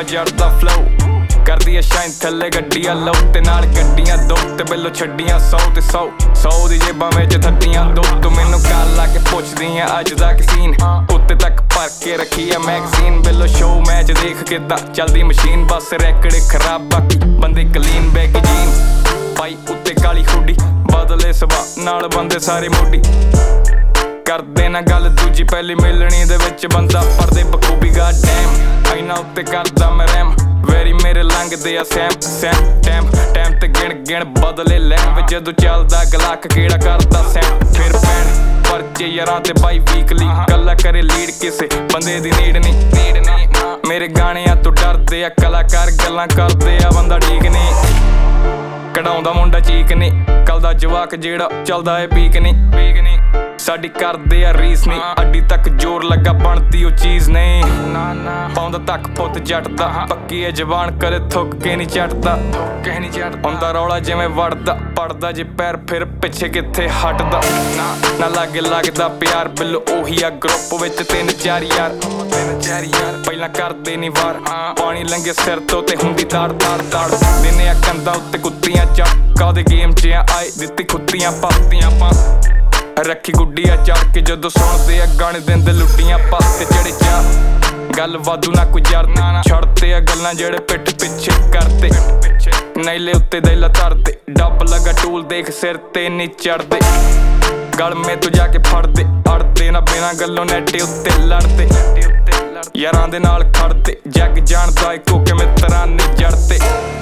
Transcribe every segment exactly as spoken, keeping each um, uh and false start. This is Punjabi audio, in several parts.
ਜੜਦਾ ਫਲੋ ਕਰਦੀ ਐ ਸ਼ਾਈਨ ਥੱਲੇ ਗੱਡੀਆਂ ਲਓ ਤੇ ਨਾਲ ਗੱਡੀਆਂ ਦੋ ਤੇ ਬਿੱਲੋ ਛੱਡੀਆਂ ਸੌ ਤੇ ਸੌ ਸੌ ਦੀ ਜੇਬਾਂ ਵਿੱਚ ਥੱਡੀਆਂ ਦੋ ਤੂੰ ਮੈਨੂੰ ਕਾਲ ਲਾ ਕੇ ਪੁੱਛਦੀ ਆ ਅੱਜ ਦਾ ਸੀਨ ਉੱਤੇ ਤੱਕ ਭਰ ਕੇ ਰੱਖੀ ਆ ਮੈਗਜ਼ੀਨ ਬਿੱਲੋ ਸ਼ੋਅ ਮੈਚ ਦੇਖ ਕਿੱਦਾਂ ਚੱਲਦੀ ਮਸ਼ੀਨ ਬਸ ਰੈਕੜੇ ਖਰਾਬ ਬਾਕੀ ਬੰਦੇ ਕਲੀਨ ਬੈਗੀ ਜੀਨ ਪਾਈ ਉੱਤੇ ਕਾਲੀ ਹੁੱਡੀ ਬਦਲੇ ਸੁਭਾਅ ਨਾਲ ਬੰਦੇ ਸਾਰੇ ਮੋਢੀ ਕਰਦੇ ਨਾ ਗੱਲ ਦੂਜੀ ਪਹਿਲੀ ਮਿਲਣੀ ਦੇ ਵਿੱਚ ਬੰਦਾ ਪਰਦੇ ਬਖੂਬੀ ਗਾ ਡੈਮ ਆਈਨਾ ਉੱਤੇ ਕਰਦਾ ਮੈਂ ਰੈਮ ਵੈਰੀ ਮੇਰੇ ਲੰਘਦੇ ਆ ਸੈਮ ਸੈਮ ਟੈਮ ਟੈਮ ਤੇ ਗਿਣ ਗਿਣ ਬਦਲੇ ਲੈਣ ਵਿੱਚ ਜਦੋਂ ਚੱਲਦਾ ਗਲਾਕ ਕਿਹੜਾ ਕਰਦਾ ਸੈਮ ਫਿਰ ਪੈਣ ਪਰਚੇ ਯਾਰਾਂ ਤੇ ਬਾਈ ਵੀਕਲੀ ਕੱਲਾ ਕਰੇ ਲੀਡ ਕਿਸੇ ਬੰਦੇ ਦੀ ਨੀਡ ਨਹੀਂ ਨੀਡ ਨਹੀਂ ਮੇਰੇ ਗਾਣਿਆਂ ਤੋਂ ਡਰਦੇ ਆ ਕਲਾਕਾਰ ਗੱਲਾਂ ਕਰਦੇ ਆ ਬੰਦਾ ਠੀਕ ਨਹੀਂ ਕਢਾਉਂਦਾ ਮੁੰਡਾ ਚੀਕ ਨਹੀਂ ਕੱਲ ਦਾ ਜਵਾਕ ਜਿਹੜਾ ਚੱਲਦਾ ਏ ਪੀਕ ਨਹੀਂ ਪੀਕ ਨਹੀਂ ਸਾਡੀ ਕਰਦੇ ਆ ਰੀਸ ਨਹੀਂ ਅੱਡੀ ਤੱਕ ਜ਼ੋਰ ਲੱਗਾ ਬਣਦੀ ਉਹ ਚੀਜ਼ ਨਹੀਂ ਪਾਉਂਦਾ ਤੱਕ ਪੁੱਤ ਜੱਟ ਦਾ ਪੱਕੀ ਐ ਜ਼ਬਾਨ ਕਦੇ ਥੁੱਕ ਕੇ ਨਹੀਂ ਚੱਟਦਾ ਕਹਿ ਨਹੀਂ ਚੱਟਦਾ ਹੁੰਦਾ ਰੌਲਾ ਜਿਵੇਂ ਵੜਦਾ ਪੜਦਾ ਜੇ ਪੈਰ ਫਿਰ ਪਿੱਛੇ ਕਿੱਥੇ ਹਟਦਾ ਨਾ ਲਾਗੇ ਲੱਗਦਾ ਪਿਆਰ ਬਿੱਲੋ ਉਹੀ ਆ ਗਰੁੱਪ ਵਿੱਚ ਤਿੰਨ ਚਾਰ ਯਾਰ ਤਿੰਨ ਚਾਰ ਯਾਰ ਪਹਿਲਾਂ ਕਰਦੇ ਨਹੀਂ ਵਾਰ ਪਾਣੀ ਲੰਘੇ ਸਿਰ ਤੋਂ ਤੇ ਹੁੰਦੀ ਤਾੜ ਤਾੜ ਤਾੜ ਦਿਨੇ ਆ ਕੰਧਾਂ ਉੱਤੇ ਕੁੱਤੀਆਂ ਚੱਕਾ ਦੇ ਗੇਮ 'ਚ ਆਏ ਦਿੱਤੀ ਖੁੱਤੀਆਂ ਪਾਤੀਆਂ ਪਾ ਰੱਖੀ ਗੁੱਡੀ ਆ ਚੜ ਕੇ ਜਦੋਂ ਸੁਣਦੇ ਆ ਗਾਣੇ ਦਿੰਦੇ ਲੁੱਟੀਆਂ ਪਾਸ ਤੇ ਚੜੇ ਚਾ ਗੱਲ ਵਾਧੂ ਨਾ ਕੋਈ ਜਰਨਾ ਨਾ ਛੱਡਦੇ ਆ ਗੱਲਾਂ ਜਿਹੜੇ ਪਿੱਠ ਪਿੱਛੇ ਕਰਦੇ ਨੈਲੇ ਉੱਤੇ ਦੈਲਾ ਧਰਦੇ ਡੱਬ ਲਗਾ ਟੂਲ ਦੇਖ ਸਿਰ ਤੇ ਨਹੀਂ ਚੜਦੇ ਗਲ ਮੇ ਤੋਂ ਜਾ ਕੇ ਫੜਦੇ ਅੜਦੇ ਨਾ ਬਿਨਾਂ ਗੱਲੋਂ ਨੈਟੇ ਉੱਤੇ ਲੜਦੇ ਯਾਰਾਂ ਦੇ ਨਾਲ ਖੜਦੇ ਜੱਗ ਜਾਣਦਾ ਇੱਕੋ ਕਿ ਮਿੱਤਰਾਂ ਨੇ ਜੜਦੇ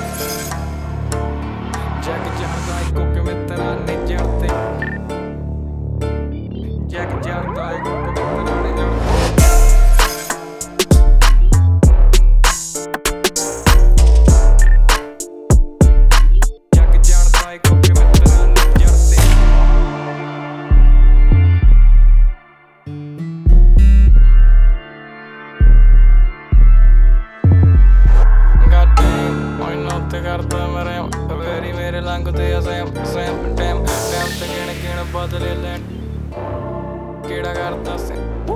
ਜੱਗ ਜਾਣਦਾ ਇੱਕੋ ਕਿ ਮਿੱਤਰਾਂ ਨੇ ਜੜਦੇ ਜੱਗ ਜਾਣਦਾ ਇੱਕੋ ਕਿ ਮਿੱਤਰਾਂ ਨੇ ਜੜਦੇ ਕਰਦਾ ਮੈਂ ਰੈਮ ਵੈਰੀ ਮੇਰੇ ਲੰਘਦੇ ਆ ਸੈਮ ਸੈਮ ਟੈਮ ਟੈਮ ਤੇ ਗਿਣ ਗਿਣ ਬਦਲੇ ਲੈਣ ਕਿਹੜਾ ਕਰਦਾ ਸੈਮ